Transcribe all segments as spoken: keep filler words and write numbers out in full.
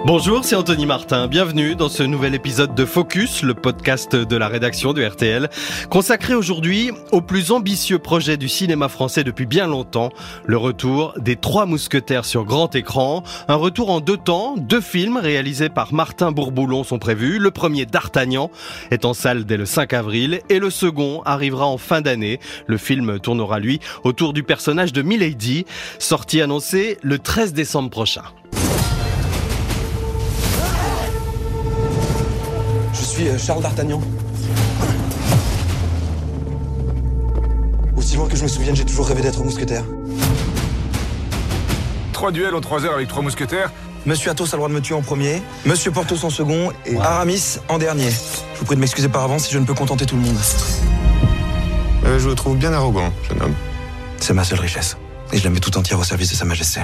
Bonjour, c'est Anthony Martin. Bienvenue dans ce nouvel épisode de Focus, le podcast de la rédaction de R T L, consacré aujourd'hui au plus ambitieux projet du cinéma français depuis bien longtemps, le retour des Trois Mousquetaires sur grand écran. Un retour en deux temps, deux films réalisés par Martin Bourboulon sont prévus. Le premier, D'Artagnan, est en salle dès le cinq avril et le second arrivera en fin d'année. Le film tournera, lui, autour du personnage de Milady, sortie annoncée le treize décembre prochain. Je suis Charles D'Artagnan. Aussi loin que je me souvienne, j'ai toujours rêvé d'être mousquetaire. Trois duels en trois heures avec trois mousquetaires. Monsieur Athos a le droit de me tuer en premier, Monsieur Porthos en second et Aramis en dernier. Je vous prie de m'excuser par avance si je ne peux contenter tout le monde. Euh, je vous trouve bien arrogant, jeune homme. C'est ma seule richesse. Et je la mets tout entière au service de Sa Majesté.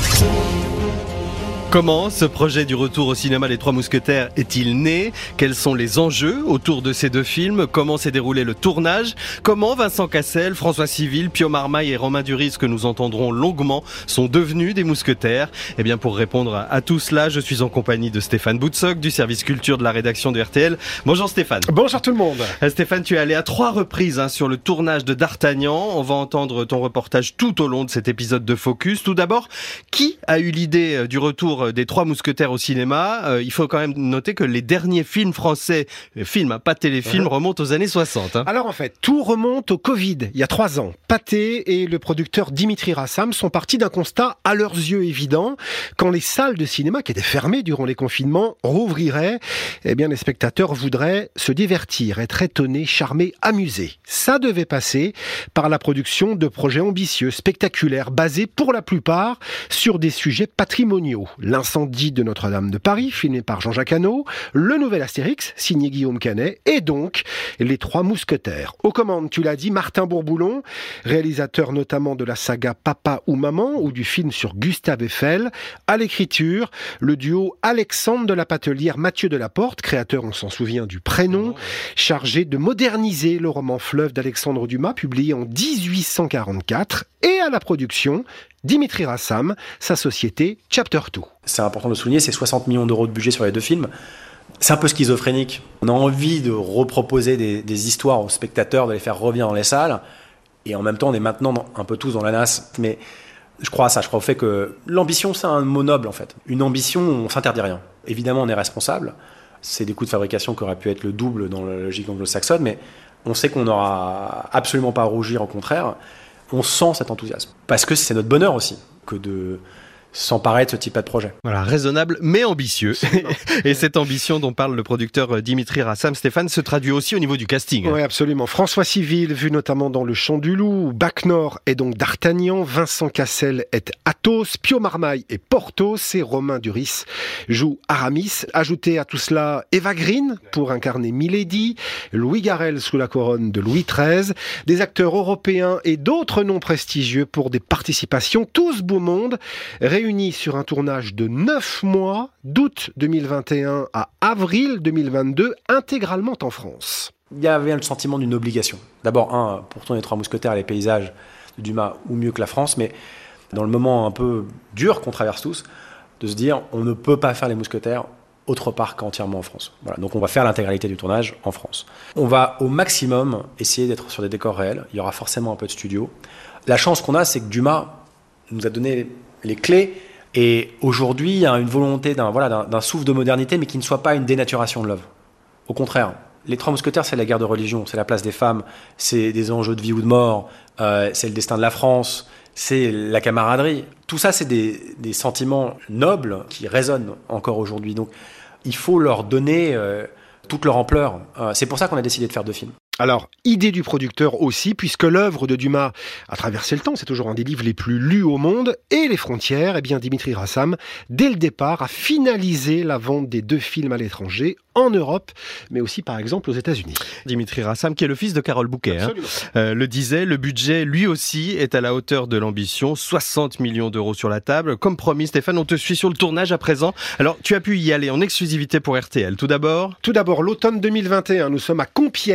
Comment ce projet du retour au cinéma des Trois Mousquetaires est-il né ? Quels sont les enjeux autour de ces deux films ? Comment s'est déroulé le tournage ? Comment Vincent Cassel, François Civil, Pio Marmaille et Romain Duris, que nous entendrons longuement, sont devenus des mousquetaires ? Eh bien, pour répondre à tout cela, je suis en compagnie de Stéphane Boutsock, du service culture de la rédaction de R T L. Bonjour Stéphane. Bonjour tout le monde. Euh, Stéphane, tu es allé à trois reprises hein, sur le tournage de D'Artagnan. On va entendre ton reportage tout au long de cet épisode de Focus. Tout d'abord, qui a eu l'idée euh, du retour des Trois Mousquetaires au cinéma? euh, Il faut quand même noter que les derniers films français, films, hein, pas téléfilms, uh-huh. remontent aux années soixante. Hein. Alors en fait, tout remonte au Covid, il y a trois ans. Pathé et le producteur Dimitri Rassam sont partis d'un constat à leurs yeux évident. Quand les salles de cinéma, qui étaient fermées durant les confinements, rouvriraient, eh bien les spectateurs voudraient se divertir, être étonnés, charmés, amusés. Ça devait passer par la production de projets ambitieux, spectaculaires, basés pour la plupart sur des sujets patrimoniaux. L'incendie de Notre-Dame de Paris, filmé par Jean-Jacques Hano, le nouvel Astérix, signé Guillaume Canet, et donc les Trois Mousquetaires. Aux commandes, tu l'as dit, Martin Bourboulon, réalisateur notamment de la saga Papa ou Maman, ou du film sur Gustave Eiffel. À l'écriture, le duo Alexandre de la Patelière, Mathieu Delaporte, créateur, on s'en souvient, du Prénom, chargé de moderniser le roman Fleuve d'Alexandre Dumas, publié en dix-huit cent quarante-quatre, et à la production, Dimitri Rassam, sa société Chapter deux. C'est important de le souligner, c'est soixante millions d'euros de budget sur les deux films. C'est un peu schizophrénique. On a envie de reproposer des, des histoires aux spectateurs, de les faire revenir dans les salles. Et en même temps, on est maintenant dans, un peu tous dans la nasse. Mais je crois à ça, je crois au fait que l'ambition, c'est un mot noble en fait. Une ambition, on s'interdit rien. Évidemment, on est responsable. C'est des coûts de fabrication qui auraient pu être le double dans la logique anglo-saxonne. Mais on sait qu'on n'aura absolument pas à rougir, au contraire. On sent cet enthousiasme. Parce que c'est notre bonheur aussi que de s'emparer de ce type de projet. Voilà, raisonnable mais ambitieux. Et cette ambition dont parle le producteur Dimitri Rassam, Stéphane, se traduit aussi au niveau du casting. Oui, absolument. François Civil, vu notamment dans Le Chant du Loup, Bac Nord est donc D'Artagnan, Vincent Cassel est Athos, Pio Marmaille est Porthos et Romain Duris joue Aramis. Ajoutez à tout cela Eva Green pour incarner Milady, Louis Garrel sous la couronne de Louis treize, des acteurs européens et d'autres noms prestigieux pour des participations, tous beau monde, réunis sur un tournage de neuf mois, d'août deux mille vingt et un à avril deux mille vingt-deux, intégralement en France. Il y avait le sentiment d'une obligation. D'abord, un, pour tourner les Trois Mousquetaires et les paysages de Dumas, ou mieux que la France, mais dans le moment un peu dur qu'on traverse tous, de se dire on ne peut pas faire les Mousquetaires autre part qu'entièrement en France. Voilà, donc on va faire l'intégralité du tournage en France. On va au maximum essayer d'être sur des décors réels. Il y aura forcément un peu de studio. La chance qu'on a, c'est que Dumas nous a donné les clés, et aujourd'hui il y a une volonté d'un, voilà, d'un, d'un souffle de modernité, mais qui ne soit pas une dénaturation de l'œuvre. Au contraire, les Trois Mousquetaires, c'est la guerre de religion, c'est la place des femmes, c'est des enjeux de vie ou de mort, euh, c'est le destin de la France, c'est la camaraderie. Tout ça, c'est des, des sentiments nobles qui résonnent encore aujourd'hui. Donc il faut leur donner euh, toute leur ampleur. Euh, c'est pour ça qu'on a décidé de faire deux films. Alors, idée du producteur aussi, puisque l'œuvre de Dumas a traversé le temps, c'est toujours un des livres les plus lus au monde, et les frontières, eh bien Dimitri Rassam, dès le départ, a finalisé la vente des deux films à l'étranger, en Europe, mais aussi par exemple aux États-Unis. Dimitri Rassam, qui est le fils de Carole Bouquet, hein, euh, le disait, le budget, lui aussi, est à la hauteur de l'ambition, soixante millions d'euros sur la table. Comme promis, Stéphane, on te suit sur le tournage à présent. Alors, tu as pu y aller en exclusivité pour R T L. Tout d'abord Tout d'abord, l'automne deux mille vingt et un, nous sommes à Compiègne, dans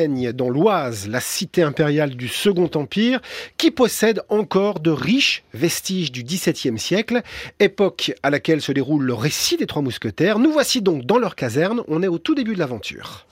dans l'Oise, la cité impériale du Second Empire, qui possède encore de riches vestiges du dix-septième siècle, époque à laquelle se déroule le récit des Trois Mousquetaires. Nous voici donc dans leur caserne, on est au tout début de l'aventure.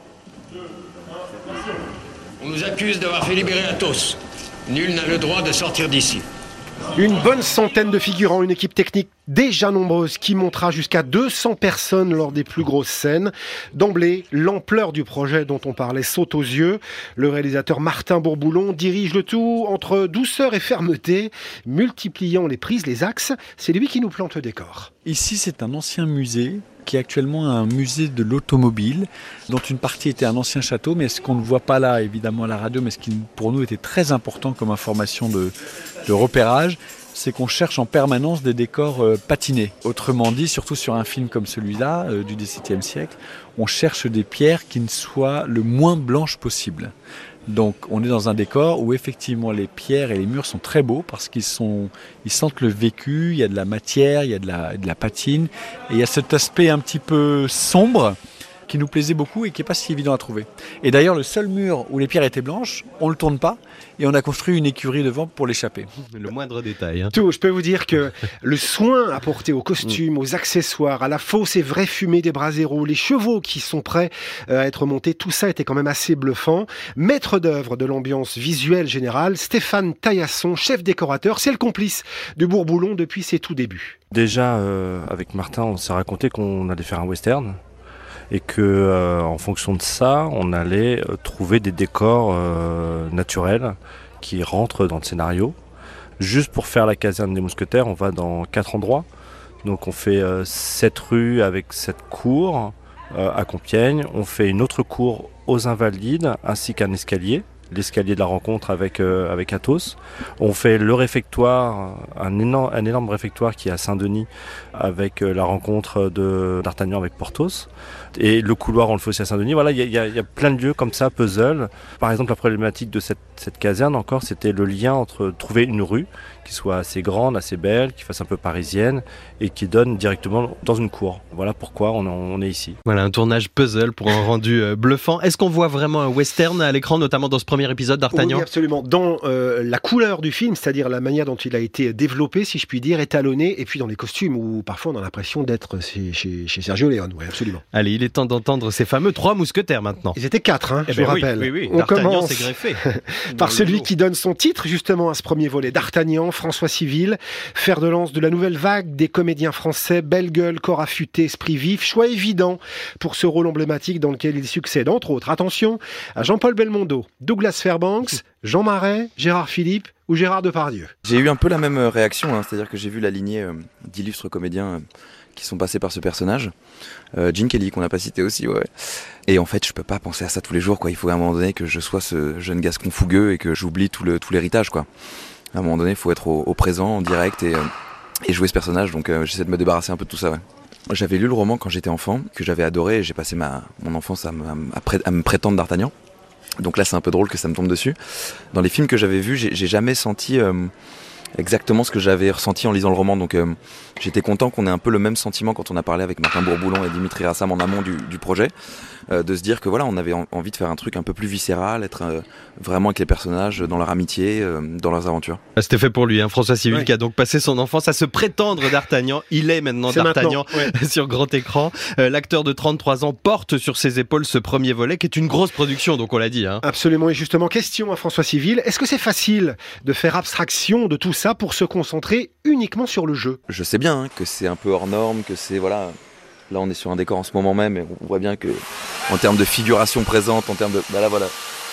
On nous accuse d'avoir fait libérer Athos. Nul n'a le droit de sortir d'ici. Une bonne centaine de figurants, une équipe technique déjà nombreuse qui montera jusqu'à deux cents personnes lors des plus grosses scènes. D'emblée, l'ampleur du projet dont on parlait saute aux yeux. Le réalisateur Martin Bourboulon dirige le tout entre douceur et fermeté, multipliant les prises, les axes. C'est lui qui nous plante le décor. Ici, c'est un ancien musée qui est actuellement un musée de l'automobile, dont une partie était un ancien château, mais ce qu'on ne voit pas là, évidemment, à la radio, mais ce qui pour nous était très important comme information de, de repérage, c'est qu'on cherche en permanence des décors euh, patinés. Autrement dit, surtout sur un film comme celui-là, euh, du dix-septième siècle, on cherche des pierres qui ne soient le moins blanches possible. Donc on est dans un décor où effectivement les pierres et les murs sont très beaux parce qu'ils sont, ils sentent le vécu, il y a de la matière, il y a de la, de la patine, et il y a cet aspect un petit peu sombre qui nous plaisait beaucoup et qui n'est pas si évident à trouver. Et d'ailleurs, le seul mur où les pierres étaient blanches, on ne le tourne pas et on a construit une écurie devant pour l'échapper. Le moindre détail. Hein. Tout, je peux vous dire que le soin apporté aux costumes, aux accessoires, à la fausse et vraie fumée des braseros, les chevaux qui sont prêts à être montés, tout ça était quand même assez bluffant. Maître d'œuvre de l'ambiance visuelle générale, Stéphane Taillasson, chef décorateur, c'est le complice du Bourboulon depuis ses tout débuts. Déjà, euh, avec Martin, on s'est raconté qu'on allait faire un western. Et que, euh, en fonction de ça, on allait euh, trouver des décors euh, naturels qui rentrent dans le scénario. Juste pour faire la caserne des Mousquetaires, on va dans quatre endroits. Donc on fait euh, sept rues avec sept cours euh, à Compiègne. On fait une autre cour aux Invalides, ainsi qu'un escalier. L'escalier de la rencontre avec, euh, avec Athos. On fait le réfectoire, un énorme, un énorme réfectoire qui est à Saint-Denis avec euh, la rencontre de d'Artagnan avec Porthos. Et le couloir, on le fait aussi à Saint-Denis. Voilà, il y, y, y a plein de lieux comme ça, puzzle. Par exemple, la problématique de cette, cette caserne encore, c'était le lien entre trouver une rue qui soit assez grande, assez belle, qui fasse un peu parisienne et qui donne directement dans une cour. Voilà pourquoi on, on est ici. Voilà, un tournage puzzle pour un rendu euh, bluffant. Est-ce qu'on voit vraiment un western à l'écran, notamment dans ce premier épisode d'Artagnan ? Oui, absolument. Dans euh, la couleur du film, c'est-à-dire la manière dont il a été développé, si je puis dire, étalonné, et puis dans les costumes, où parfois on a l'impression d'être chez, chez, chez Sergio Leone. Oui, absolument. Allez, il est temps d'entendre ces fameux trois mousquetaires maintenant. Ils étaient quatre, hein, eh je ben vous oui, rappelle. Oui, oui, on D'Artagnan commence s'est greffé. par celui qui donne son titre justement à ce premier volet. D'Artagnan, François Civil, fer de lance de la nouvelle vague des comédiens français, belle gueule, corps affûté, esprit vif, choix évident pour ce rôle emblématique dans lequel il succède, entre autres, attention, à Jean-Paul Belmondo, Douglas Fairbanks, Jean Marais, Gérard Philippe ou Gérard Depardieu. J'ai eu un peu la même réaction, hein, c'est-à-dire que j'ai vu la lignée euh, d'illustres comédiens euh, qui sont passés par ce personnage. Euh, Gene Kelly, qu'on n'a pas cité aussi, ouais. Et en fait, je peux pas penser à ça tous les jours, quoi. Il faut à un moment donné que je sois ce jeune gascon fougueux et que j'oublie tout, le, tout l'héritage, quoi. À un moment donné, il faut être au, au présent, en direct et, euh, et jouer ce personnage. Donc euh, j'essaie de me débarrasser un peu de tout ça, ouais. J'avais lu le roman quand j'étais enfant, que j'avais adoré, et j'ai passé ma, mon enfance à, à, à, pré, à me prétendre d'Artagnan. Donc là, c'est un peu drôle que ça me tombe dessus. Dans les films que j'avais vus, j'ai, j'ai jamais senti euh, exactement ce que j'avais ressenti en lisant le roman. Donc euh, j'étais content qu'on ait un peu le même sentiment quand on a parlé avec Martin Bourboulon et Dimitri Rassam en amont du, du projet. Euh, de se dire que voilà, on avait en, envie de faire un truc un peu plus viscéral, être euh, vraiment avec les personnages dans leur amitié, euh, dans leurs aventures. C'était fait pour lui, hein, François Civil, oui. qui a donc passé son enfance à se prétendre d'Artagnan. Il est maintenant C'est d'Artagnan maintenant, ouais. sur grand écran. Euh, l'acteur de trente-trois ans porte sur ses épaules ce premier volet, qui est une grosse production, donc on l'a dit. Hein. Absolument, et justement, question à François Civil, est-ce que c'est facile de faire abstraction de tout ça pour se concentrer uniquement sur le jeu ? Je sais bien hein, que c'est un peu hors norme, que c'est voilà. Là, on est sur un décor en ce moment même, et on voit bien que, en termes de figuration présente, en termes de, bah là, voilà,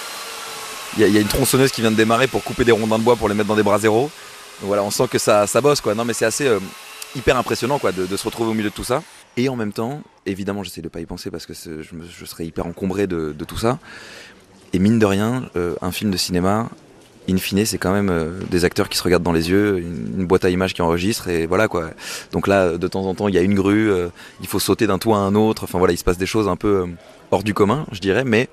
il y, y a une tronçonneuse qui vient de démarrer pour couper des rondins de bois pour les mettre dans des braseros. Donc voilà, on sent que ça, ça bosse, quoi. Non, mais c'est assez euh, hyper impressionnant, quoi, de, de se retrouver au milieu de tout ça. Et en même temps, évidemment, j'essaie de pas y penser parce que c'est, je, me, je serais hyper encombré de, de tout ça. Et mine de rien, euh, un film de cinéma. In fine, c'est quand même euh, des acteurs qui se regardent dans les yeux, une, une boîte à images qui enregistre, et voilà quoi. Donc là, de temps en temps, il y a une grue, euh, il faut sauter d'un toit à un autre. Enfin voilà, il se passe des choses un peu euh, hors du commun, je dirais, mais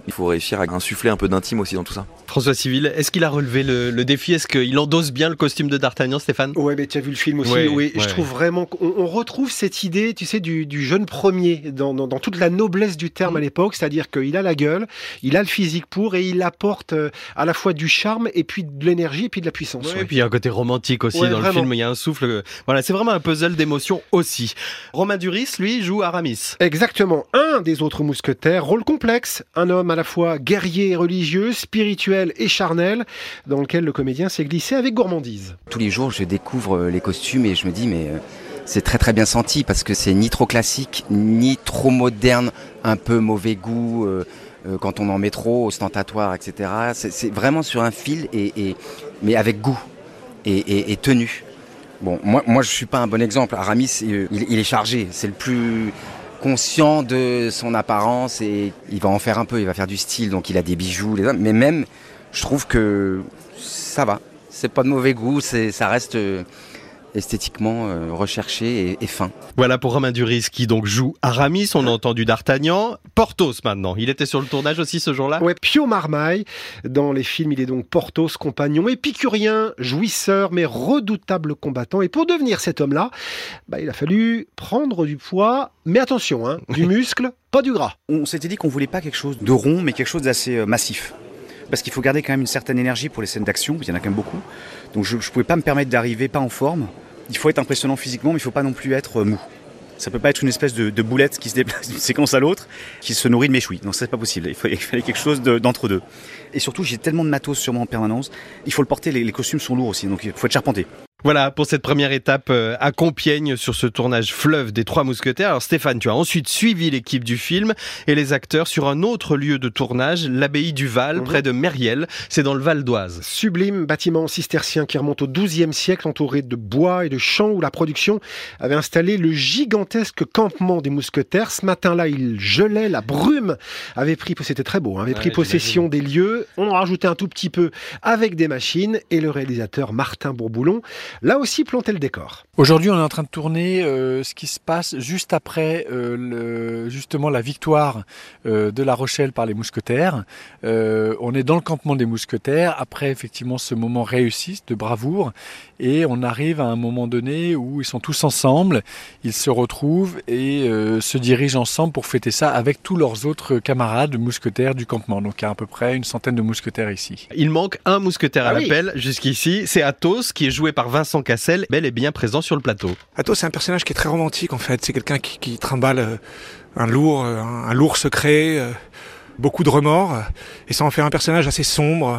Il faut réussir à insuffler un peu d'intime aussi dans tout ça. François Civil, est-ce qu'il a relevé le, le défi? Est-ce qu'il endosse bien le costume de D'Artagnan, Stéphane? Ouais, mais tu as vu le film aussi. Ouais, oui, ouais. je trouve vraiment qu'on on retrouve cette idée, tu sais, du, du jeune premier dans, dans, dans toute la noblesse du terme mmh. à l'époque, c'est-à-dire qu'il a la gueule, il a le physique pour et il apporte euh, à la fois du charme et puis de l'énergie et puis de la puissance. Ouais, ouais. Et puis il y a un côté romantique aussi ouais, dans vraiment. le film. Il y a un souffle. Euh, voilà, c'est vraiment un puzzle d'émotions aussi. Romain Duris, lui, joue Aramis. Exactement. Un des autres mousquetaires, rôle complexe, un homme à la fois guerrier et religieux, spirituel et charnel, dans lequel le comédien s'est glissé avec gourmandise. Tous les jours, je découvre les costumes et je me dis, mais c'est très très bien senti parce que c'est ni trop classique, ni trop moderne, un peu mauvais goût euh, euh, quand on en met trop, ostentatoire, et cetera. C'est, c'est vraiment sur un fil, et, et, mais avec goût et, et, et tenue. Bon, moi, moi je suis pas un bon exemple. Aramis, il, il est chargé, c'est le plus conscient de son apparence et il va en faire un peu, il va faire du style, donc il a des bijoux, les hommes, mais même, je trouve que ça va, c'est pas de mauvais goût, c'est, ça reste euh, esthétiquement euh, recherché et, et fin. Voilà pour Romain Duris qui donc joue Aramis, on a entendu D'Artagnan. Porthos maintenant, il était sur le tournage aussi ce jour-là? Ouais, Pio Marmaille, dans les films il est donc Porthos, compagnon, épicurien, jouisseur mais redoutable combattant, et pour devenir cet homme-là, bah, il a fallu prendre du poids, mais attention, hein, du muscle, pas du gras. On s'était dit qu'on voulait pas quelque chose de rond mais quelque chose d'assez euh, massif. Parce qu'il faut garder quand même une certaine énergie pour les scènes d'action, il y en a quand même beaucoup. Donc je ne pouvais pas me permettre d'arriver pas en forme. Il faut être impressionnant physiquement, mais il ne faut pas non plus être mou. Ça ne peut pas être une espèce de, de boulette qui se déplace d'une séquence à l'autre, qui se nourrit de méchoui. Non, ça n'est pas possible. Il, faut, il fallait quelque chose de, d'entre deux. Et surtout, j'ai tellement de matos sur moi en permanence. Il faut le porter, les, les costumes sont lourds aussi, donc il faut être charpenté. Voilà pour cette première étape à Compiègne sur ce tournage fleuve des Trois Mousquetaires. Alors Stéphane, tu as ensuite suivi l'équipe du film et les acteurs sur un autre lieu de tournage, l'abbaye du Val, mmh. près de Mériel. C'est dans le Val d'Oise. Sublime bâtiment cistercien qui remonte au douzième siècle, entouré de bois et de champs, où la production avait installé le gigantesque campement des mousquetaires. Ce matin-là, il gelait, la brume avait pris, c'était très beau, hein, avait pris ouais, possession j'imagine. des lieux. On a rajouté un tout petit peu avec des machines et le réalisateur Martin Bourboulon là aussi planter le décor. Aujourd'hui, on est en train de tourner euh, ce qui se passe juste après euh, le, justement la victoire euh, de La Rochelle par les mousquetaires. Euh, on est dans le campement des mousquetaires, après effectivement ce moment réussi de bravoure, et on arrive à un moment donné où ils sont tous ensemble, ils se retrouvent et euh, se dirigent ensemble pour fêter ça avec tous leurs autres camarades mousquetaires du campement. Donc il y a à peu près une centaine de mousquetaires ici. Il manque un mousquetaire à ah l'appel oui. jusqu'ici, c'est Athos qui est joué par Vincent Cassel, bel et bien présent sur le plateau. Athos, c'est un personnage qui est très romantique en fait. C'est quelqu'un qui, qui trimballe un lourd, un, un lourd secret, euh, beaucoup de remords, et ça en fait un personnage assez sombre,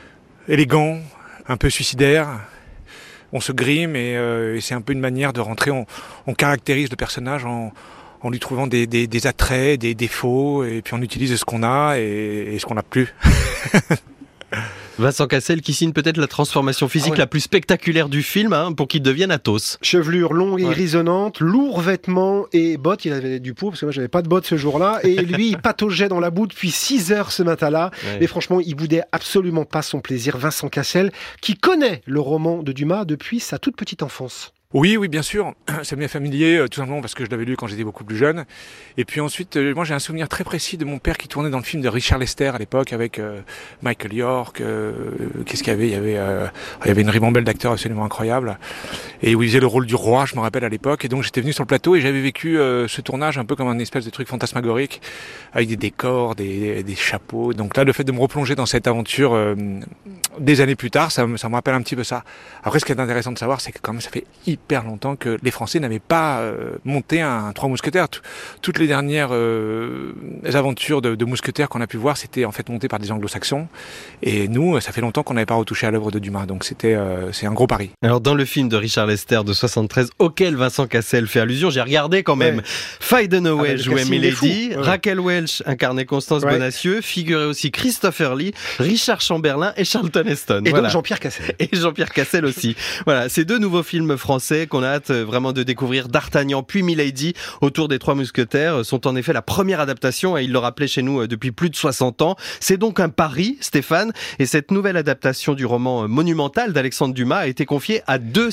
élégant, un peu suicidaire. On se grime et, euh, et c'est un peu une manière de rentrer. On, on caractérise le personnage en, en lui trouvant des, des, des attraits, des défauts, et puis on utilise ce qu'on a et, et ce qu'on n'a plus. Vincent Cassel qui signe peut-être la transformation physique ah ouais. la plus spectaculaire du film hein, pour qu'il devienne Athos. Chevelure longue et ouais. grisonnante, lourds vêtements et bottes. Il avait du pot parce que moi j'avais pas de bottes ce jour-là. Et lui il pataugeait dans la boue depuis six heures ce matin-là. Ouais. Mais franchement il boudait absolument pas son plaisir. Vincent Cassel qui connaît le roman de Dumas depuis sa toute petite enfance. Oui, oui, bien sûr. Ça m'est familier, tout simplement parce que je l'avais lu quand j'étais beaucoup plus jeune. Et puis ensuite, moi j'ai un souvenir très précis de mon père qui tournait dans le film de Richard Lester à l'époque avec euh, Michael York. Euh, qu'est-ce qu'il y avait Il y avait, euh, il y avait une ribambelle d'acteurs absolument incroyables. Et où il faisait le rôle du roi, je me rappelle à l'époque. Et donc j'étais venu sur le plateau et j'avais vécu euh, ce tournage un peu comme un espèce de truc fantasmagorique avec des décors, des, des chapeaux. Donc là, le fait de me replonger dans cette aventure euh, des années plus tard, ça, ça me rappelle un petit peu ça. Après, ce qui est intéressant de savoir, c'est que quand même ça fait hyper longtemps que les Français n'avaient pas euh, monté un Trois Mousquetaires. Tout, toutes les dernières euh, aventures de, de mousquetaires qu'on a pu voir, c'était en fait monté par des Anglo-Saxons. Et nous, ça fait longtemps qu'on n'avait pas retouché à l'œuvre de Dumas. Donc c'était, euh, c'est un gros pari. Alors dans le film de Richard Lester de soixante-treize, auquel Vincent Cassel fait allusion, j'ai regardé quand même. Ouais. Faye Dunaway ah, jouait Milady, ouais. Raquel Welch incarnait Constance ouais. Bonacieux, figurait aussi Christopher Lee, Richard Chamberlain et Charlton Heston. Et voilà. donc Jean-Pierre Cassel. Et Jean-Pierre Cassel aussi. Voilà, ces deux nouveaux films français qu'on a hâte vraiment de découvrir, D'Artagnan puis Milady autour des Trois Mousquetaires, sont en effet la première adaptation, et il le rappelait chez nous depuis plus de soixante ans. C'est donc un pari, Stéphane, et cette nouvelle adaptation du roman monumental d'Alexandre Dumas a été confiée à deux scénaristes.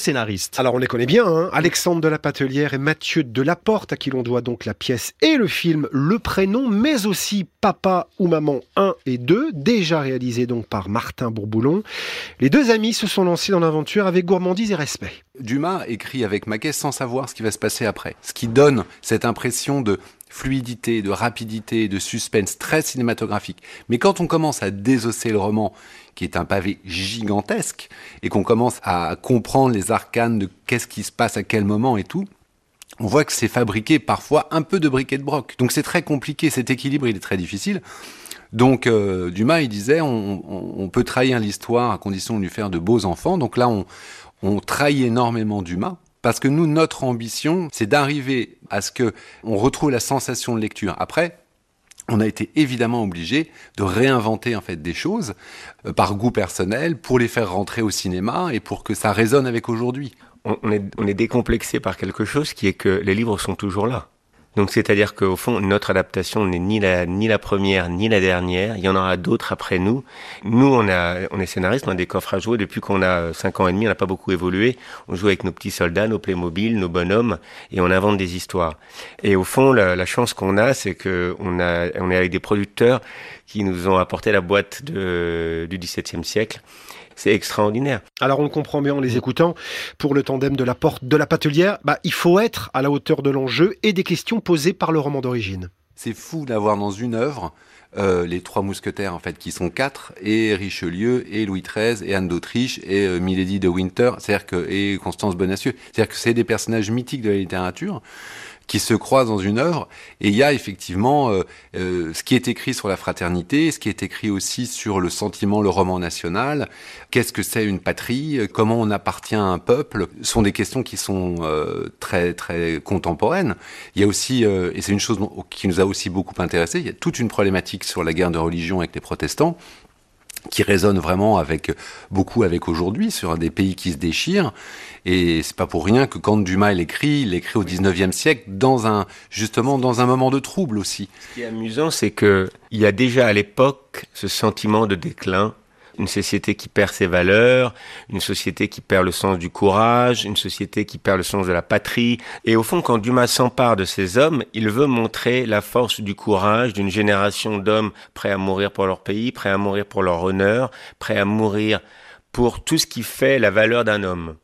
protagonistes. Alors on les connaît bien, hein, Alexandre de la Patelière et Mathieu Delaporte, à qui l'on doit donc la pièce et le film Le Prénom, mais aussi Papa ou Maman un et deux, déjà réalisé donc par Martin Bourboulon. Les deux amis se sont lancés dans l'aventure avec gourmandise et respect. Dumas écrit avec Maquet sans savoir ce qui va se passer après, ce qui donne cette impression de fluidité, de rapidité, de suspense très cinématographique. Mais quand on commence à désosser le roman, qui est un pavé gigantesque, et qu'on commence à comprendre les arcanes de qu'est-ce qui se passe à quel moment et tout, on voit que c'est fabriqué parfois un peu de briquet de broc. Donc c'est très compliqué, cet équilibre il est très difficile. Donc euh, Dumas il disait on, on, on peut trahir l'histoire à condition de lui faire de beaux enfants. Donc là on, on trahit énormément Dumas. Parce que nous, notre ambition, c'est d'arriver à ce que on retrouve la sensation de lecture. Après, on a été évidemment obligé de réinventer en fait des choses euh, par goût personnel pour les faire rentrer au cinéma et pour que ça résonne avec aujourd'hui. On, on, est, on est décomplexé par quelque chose qui est que les livres sont toujours là. Donc c'est-à-dire qu'au fond, notre adaptation n'est ni la, ni la première, ni la dernière. Il y en aura d'autres après nous. Nous, on, a, on est scénaristes, on a des coffres à jouer. Depuis qu'on a cinq ans et demi, on n'a pas beaucoup évolué. On joue avec nos petits soldats, nos Playmobil, nos bonhommes, et on invente des histoires. Et au fond, la, la chance qu'on a, c'est que on a, on est avec des producteurs qui nous ont apporté la boîte de, du dix-septième siècle. C'est extraordinaire. Alors on le comprend bien en les écoutant, pour le tandem de la Porte de la Patelière, bah, il faut être à la hauteur de l'enjeu et des questions posées par le roman d'origine. C'est fou d'avoir dans une œuvre euh, les trois mousquetaires en fait qui sont quatre, et Richelieu, et Louis treize, et Anne d'Autriche, et euh, Milady de Winter, c'est-à-dire que, et Constance Bonacieux. C'est-à-dire que c'est des personnages mythiques de la littérature qui se croisent dans une œuvre, et il y a effectivement euh, euh, ce qui est écrit sur la fraternité, ce qui est écrit aussi sur le sentiment, le roman national, qu'est-ce que c'est une patrie, comment on appartient à un peuple, ce sont des questions qui sont euh, très très contemporaines. Il y a aussi, euh, et c'est une chose qui nous a aussi beaucoup intéressés, il y a toute une problématique sur la guerre de religion avec les protestants, qui résonne vraiment avec beaucoup avec aujourd'hui, sur des pays qui se déchirent. Et c'est pas pour rien que quand Dumas il écrit, il écrit au dix-neuvième siècle, dans un, justement dans un moment de trouble aussi. Ce qui est amusant, c'est que il y a déjà à l'époque ce sentiment de déclin. Une société qui perd ses valeurs, une société qui perd le sens du courage, une société qui perd le sens de la patrie. Et au fond, quand Dumas s'empare de ces hommes, il veut montrer la force du courage d'une génération d'hommes prêts à mourir pour leur pays, prêts à mourir pour leur honneur, prêts à mourir pour tout ce qui fait la valeur d'un homme.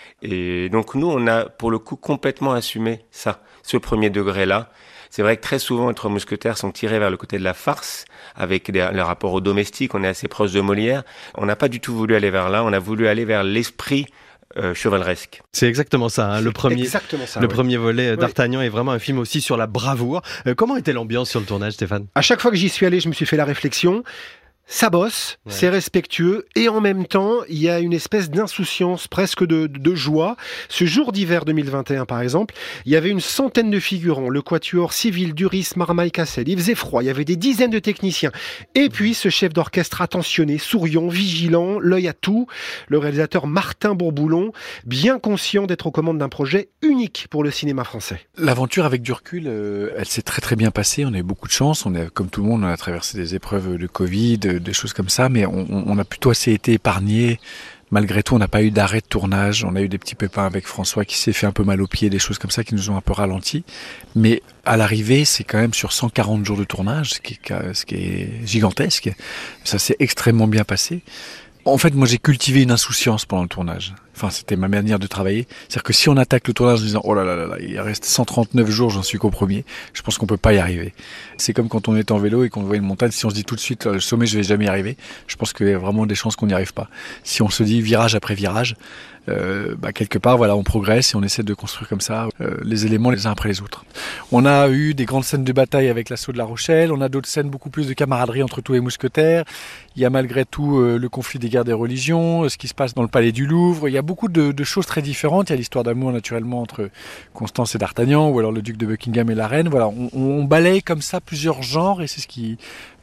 Et donc nous, on a pour le coup complètement assumé ça, ce premier degré-là. C'est vrai que très souvent, les Trois Mousquetaires sont tirés vers le côté de la farce, avec des, le rapport au domestique, on est assez proche de Molière. On n'a pas du tout voulu aller vers là, on a voulu aller vers l'esprit euh, chevaleresque. C'est exactement ça, hein, le, premier, exactement ça, le ouais. premier volet Oui. d'Artagnan est vraiment un film aussi sur la bravoure. Euh, comment était l'ambiance sur le tournage, Stéphane ? À chaque fois que j'y suis allé, je me suis fait la réflexion. Ça bosse, ouais. C'est respectueux, et en même temps, il y a une espèce d'insouciance, presque de, de joie. Ce jour d'hiver deux mille vingt et un, par exemple, il y avait une centaine de figurants, le quatuor Civil, Duris, Marmaille, Cassel. Il faisait froid, il y avait des dizaines de techniciens. Et puis, ce chef d'orchestre attentionné, souriant, vigilant, l'œil à tout, le réalisateur Martin Bourboulon, bien conscient d'être aux commandes d'un projet unique pour le cinéma français. L'aventure, avec du recul, euh, elle s'est très très bien passée. On a eu beaucoup de chance. On a, comme tout le monde, on a traversé des épreuves de Covid, des choses comme ça, mais on, on a plutôt assez été épargnés. Malgré tout, on n'a pas eu d'arrêt de tournage. On a eu des petits pépins avec François qui s'est fait un peu mal aux pieds, des choses comme ça qui nous ont un peu ralenti. Mais à l'arrivée, c'est quand même sur cent quarante jours de tournage, ce qui est, ce qui est gigantesque. Ça s'est extrêmement bien passé. En fait, moi, j'ai cultivé une insouciance pendant le tournage. Enfin, c'était ma manière de travailler. C'est-à-dire que si on attaque le tournage en disant « Oh là là là là, il reste cent trente-neuf jours, j'en suis qu'au premier », je pense qu'on peut pas y arriver. C'est comme quand on est en vélo et qu'on voit une montagne, si on se dit tout de suite « Le sommet, je vais jamais y arriver », je pense qu'il y a vraiment des chances qu'on n'y arrive pas. Si on se dit virage après virage, euh, bah, quelque part, voilà, on progresse et on essaie de construire comme ça euh, les éléments les uns après les autres. On a eu des grandes scènes de bataille avec l'assaut de La Rochelle, on a d'autres scènes beaucoup plus de camaraderie entre tous les mousquetaires. Il y a malgré tout euh, le conflit des guerres des religions, euh, ce qui se passe dans le palais du Louvre. Il y a beaucoup de, de choses très différentes. Il y a l'histoire d'amour naturellement entre Constance et D'Artagnan, ou alors le duc de Buckingham et la reine. Voilà, on, on balaye comme ça plusieurs genres et c'est ce qui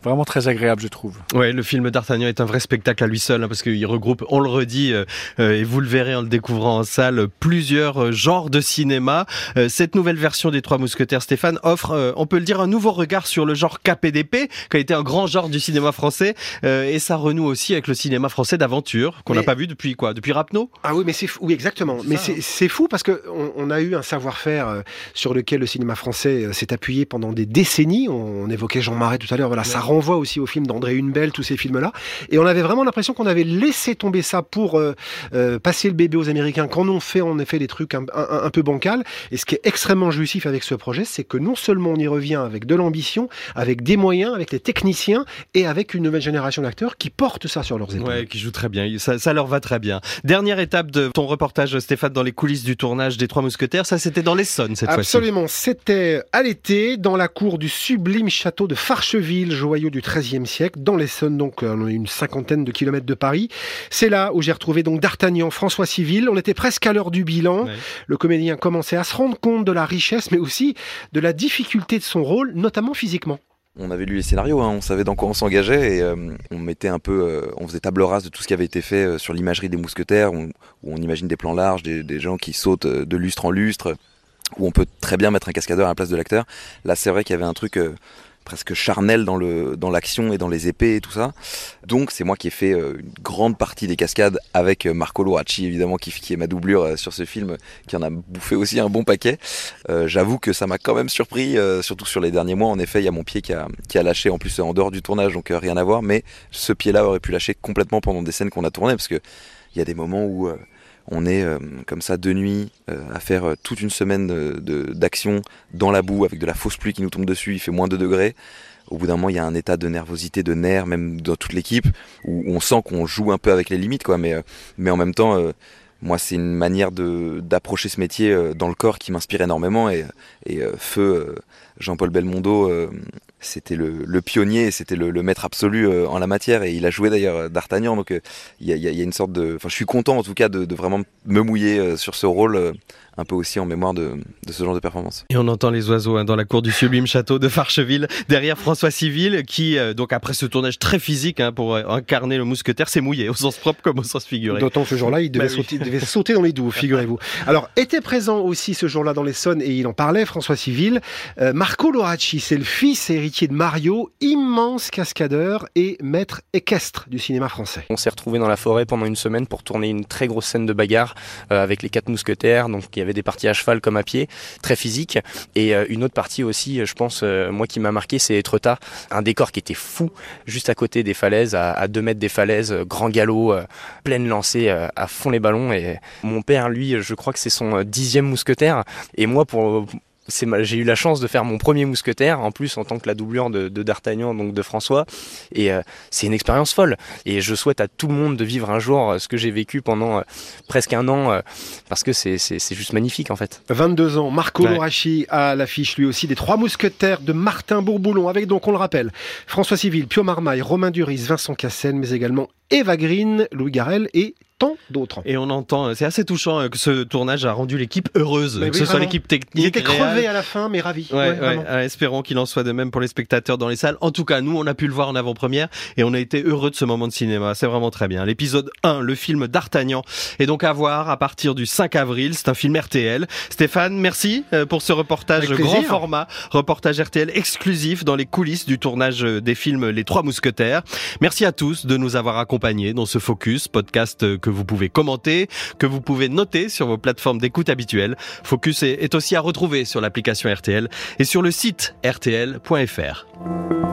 Vraiment très agréable, je trouve. Ouais, le film d'Artagnan est un vrai spectacle à lui seul, hein, parce qu'il regroupe, on le redit, euh, euh, et vous le verrez en le découvrant en salle, plusieurs euh, genres de cinéma. Euh, cette nouvelle version des Trois Mousquetaires, Stéphane, offre, euh, on peut le dire, un nouveau regard sur le genre K P D P, qui a été un grand genre du cinéma français, euh, et ça renoue aussi avec le cinéma français d'aventure, qu'on n'a pas vu depuis quoi? Depuis Rapneau? Ah oui, mais c'est fou, oui, exactement. Mais c'est, c'est fou parce que on, on a eu un savoir-faire euh, sur lequel le cinéma français euh, s'est appuyé pendant des décennies. On, on évoquait Jean Marais tout à l'heure, voilà, ouais. Ça renvoie aussi au film d'André Hunebelle, tous ces films-là. Et on avait vraiment l'impression qu'on avait laissé tomber ça pour euh, euh, passer le bébé aux Américains, quand on fait en effet des trucs un, un, un peu bancals. Et ce qui est extrêmement jouissif avec ce projet, c'est que non seulement on y revient avec de l'ambition, avec des moyens, avec les techniciens et avec une nouvelle génération d'acteurs qui portent ça sur leurs épaules. Ouais, qui jouent très bien. Ça, ça leur va très bien. Dernière étape de ton reportage, Stéphane, dans les coulisses du tournage des Trois Mousquetaires. Ça, c'était dans l'Essonne cette fois-ci. Absolument. C'était à l'été, dans la cour du sublime château de Farcheville, joyau du treizième siècle, dans l'Essonne, donc on a une cinquantaine de kilomètres de Paris. C'est là où j'ai retrouvé donc D'Artagnan, François Civil. On était presque à l'heure du bilan. Ouais. Le comédien commençait à se rendre compte de la richesse, mais aussi de la difficulté de son rôle, notamment physiquement. On avait lu les scénarios, hein, on savait dans quoi on s'engageait et euh, on mettait un peu, euh, on faisait table rase de tout ce qui avait été fait euh, sur l'imagerie des mousquetaires, où, où on imagine des plans larges, des, des gens qui sautent de lustre en lustre, où on peut très bien mettre un cascadeur à la place de l'acteur. Là, c'est vrai qu'il y avait un truc euh, presque charnel dans le dans l'action et dans les épées et tout ça. Donc c'est moi qui ai fait euh, une grande partie des cascades avec euh, Marco Loracci évidemment qui, qui est ma doublure euh, sur ce film, qui en a bouffé aussi un bon paquet. Euh, j'avoue que ça m'a quand même surpris, euh, surtout sur les derniers mois. En effet, il y a mon pied qui a qui a lâché en plus en dehors du tournage, donc euh, rien à voir. Mais ce pied-là aurait pu lâcher complètement pendant des scènes qu'on a tournées, parce que il y a des moments où euh, on est euh, comme ça de nuit euh, à faire euh, toute une semaine de, de, d'action dans la boue avec de la fausse pluie qui nous tombe dessus, il fait moins deux degrés. Au bout d'un moment, il y a un état de nervosité, de nerfs, même dans toute l'équipe, où on sent qu'on joue un peu avec les limites, quoi. Mais, euh, mais en même temps, euh, moi, c'est une manière de, d'approcher ce métier euh, dans le corps qui m'inspire énormément. Et, et euh, Feu, euh, Jean-Paul Belmondo, euh, c'était le, le pionnier, c'était le, le maître absolu euh, en la matière. Et il a joué d'ailleurs D'Artagnan. Donc il euh, y, a, y a une sorte de... Enfin, je suis content en tout cas de, de vraiment me mouiller euh, sur ce rôle. Euh, un peu aussi en mémoire de, de ce genre de performance. Et on entend les oiseaux hein, dans la cour du sublime château de Farcheville, derrière François Civil, qui, euh, donc après ce tournage très physique hein, pour euh, incarner le mousquetaire, s'est mouillé, au sens propre comme au sens figuré. D'autant que ce jour-là, il devait, bah, sauter, oui. il devait sauter dans les douves, figurez-vous. Alors, était présent aussi ce jour-là dans l'Essonne, et il en parlait, François Civil, euh, Marco Loracci, c'est le fils et héritier de Mario, immense cascadeur et maître équestre du cinéma français. On s'est retrouvés dans la forêt pendant une semaine pour tourner une très grosse scène de bagarre euh, avec les quatre mousquetaires, donc il y avait des parties à cheval comme à pied, très physique, et euh, une autre partie aussi, je pense, euh, moi qui m'a marqué, c'est Etretat, un décor qui était fou, juste à côté des falaises, à, à deux mètres des falaises, euh, grand galop, euh, pleine lancée, euh, à fond les ballons, et mon père, lui, je crois que c'est son euh, dixième mousquetaire, et moi, pour... C'est ma... j'ai eu la chance de faire mon premier mousquetaire, en plus en tant que la doublure de, de D'Artagnan, donc de François, et euh, c'est une expérience folle. Et je souhaite à tout le monde de vivre un jour euh, ce que j'ai vécu pendant euh, presque un an, euh, parce que c'est, c'est, c'est juste magnifique en fait. vingt-deux ans, Marco ouais. Loracci à l'affiche lui aussi des Trois Mousquetaires de Martin Bourboulon, avec donc, on le rappelle, François Civil, Pio Marmaille, Romain Duris, Vincent Cassel, mais également Eva Green, Louis Garrel et tant d'autres. Et on entend, c'est assez touchant que ce tournage a rendu l'équipe heureuse, mais que oui, ce vraiment. Soit l'équipe technique. Il était réel. crevé à la fin, mais ravi. Ouais, ouais, ouais. Euh, espérons qu'il en soit de même pour les spectateurs dans les salles. En tout cas, nous, on a pu le voir en avant-première et on a été heureux de ce moment de cinéma. C'est vraiment très bien. L'épisode un, le film D'Artagnan, est donc à voir à partir du cinq avril. C'est un film R T L. Stéphane, merci pour ce reportage grand format, reportage R T L exclusif dans les coulisses du tournage des films Les Trois Mousquetaires. Merci à tous de nous avoir accompagnés dans ce Focus, podcast que vous pouvez commenter, que vous pouvez noter sur vos plateformes d'écoute habituelles. Focus est, est aussi à retrouver sur l'application R T L et sur le site r t l point f r.